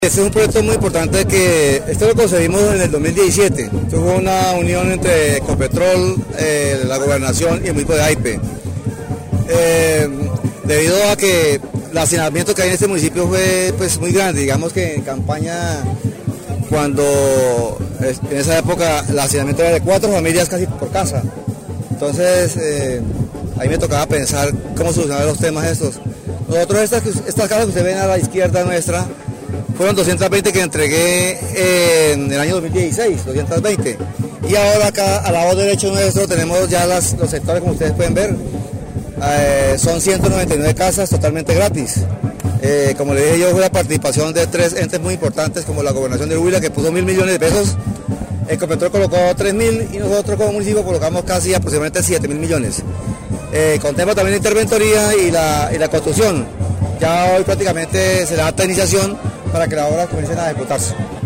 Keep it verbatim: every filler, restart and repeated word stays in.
Este es un proyecto muy importante que esto lo concebimos en el dos mil diecisiete. Esto fue una unión entre Ecopetrol, eh, la Gobernación y el municipio de Aipe. Eh, debido a que el hacinamiento que hay en este municipio fue pues, muy grande, digamos que en campaña, cuando en esa época el hacinamiento era de cuatro familias casi por casa. Entonces, eh, ahí me tocaba pensar cómo solucionar los temas estos. Nosotros, estas, estas casas que ustedes ven a la izquierda nuestra, fueron doscientas veinte que entregué en el año dos mil dieciséis, doscientas veinte. Y ahora acá al lado derecho nuestro tenemos ya las, los sectores, como ustedes pueden ver. Eh, son ciento noventa y nueve casas totalmente gratis. Eh, como les dije yo, fue la participación de tres entes muy importantes como la Gobernación de Huila, que puso mil millones de pesos. Ecopetrol colocó tres mil y nosotros como municipio colocamos casi aproximadamente siete mil millones. Eh, con tema también de interventoría y la, y la construcción. Ya hoy prácticamente se da esta iniciación para que las obras comiencen a ejecutarse.